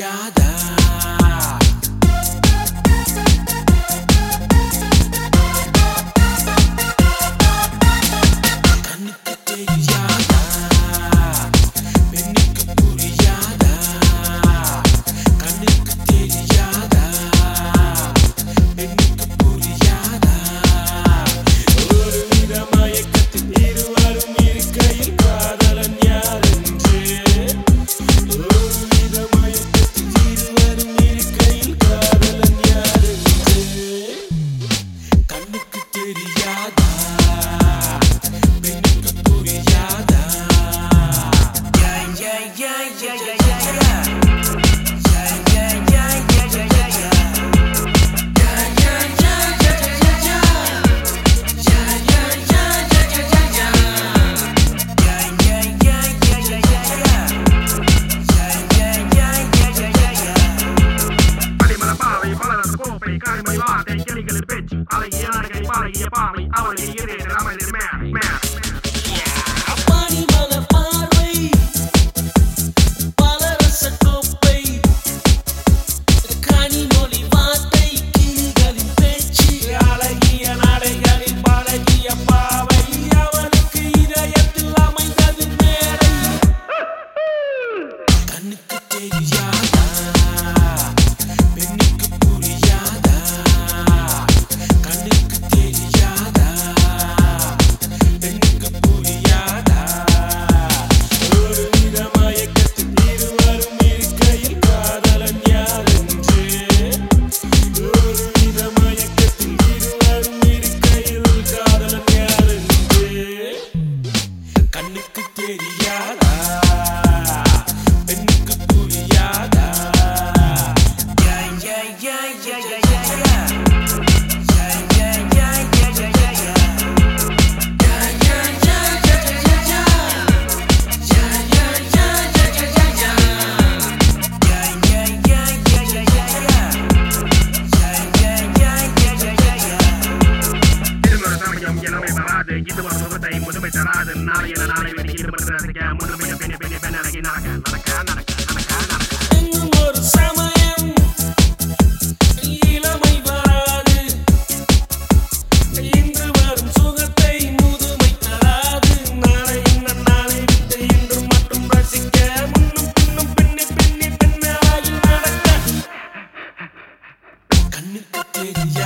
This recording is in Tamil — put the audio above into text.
தெரியாதா கண்ணுக்கு தெரியாதா பெண்ணுக்கு புரியாதா கண்ணுக்கு தெரியாதா பெண்ணுக்கு புரியாதா ஒரு வித மயக்கத்தில் இருவரும் இருக்கையில் காதலன் யாரென்று ஒரு வித மயக்கத்தில் இருவரும் இருக்கையில் காதலன் யாரென்று கண்ணுக்கு தெரியாதா பெண்ணுக்கு புரியாதா கண்ணுக்கு தெரியாதா பெண்ணுக்கு புரியாதா இது ஒரு முகத்தை முதுமை தராது நாளை என நாளை வெளி ஈடுபடுறதுக்கு முதுமையை பெண்ணி பெண்ணி பெண்ணி நடக்க இன்னும் ஒரு சமயம் இளமை வராது இன்று வரும் சுகத்தை முதுமை தராது நாளை இன்னும் நாளை விட்டு இன்று மட்டும் ரசிக்க முன்னும் பின்னும் பெண்ணி பெண்ணி பெண்ணாகி நடக்க கண்ணுக்கு தெரியாது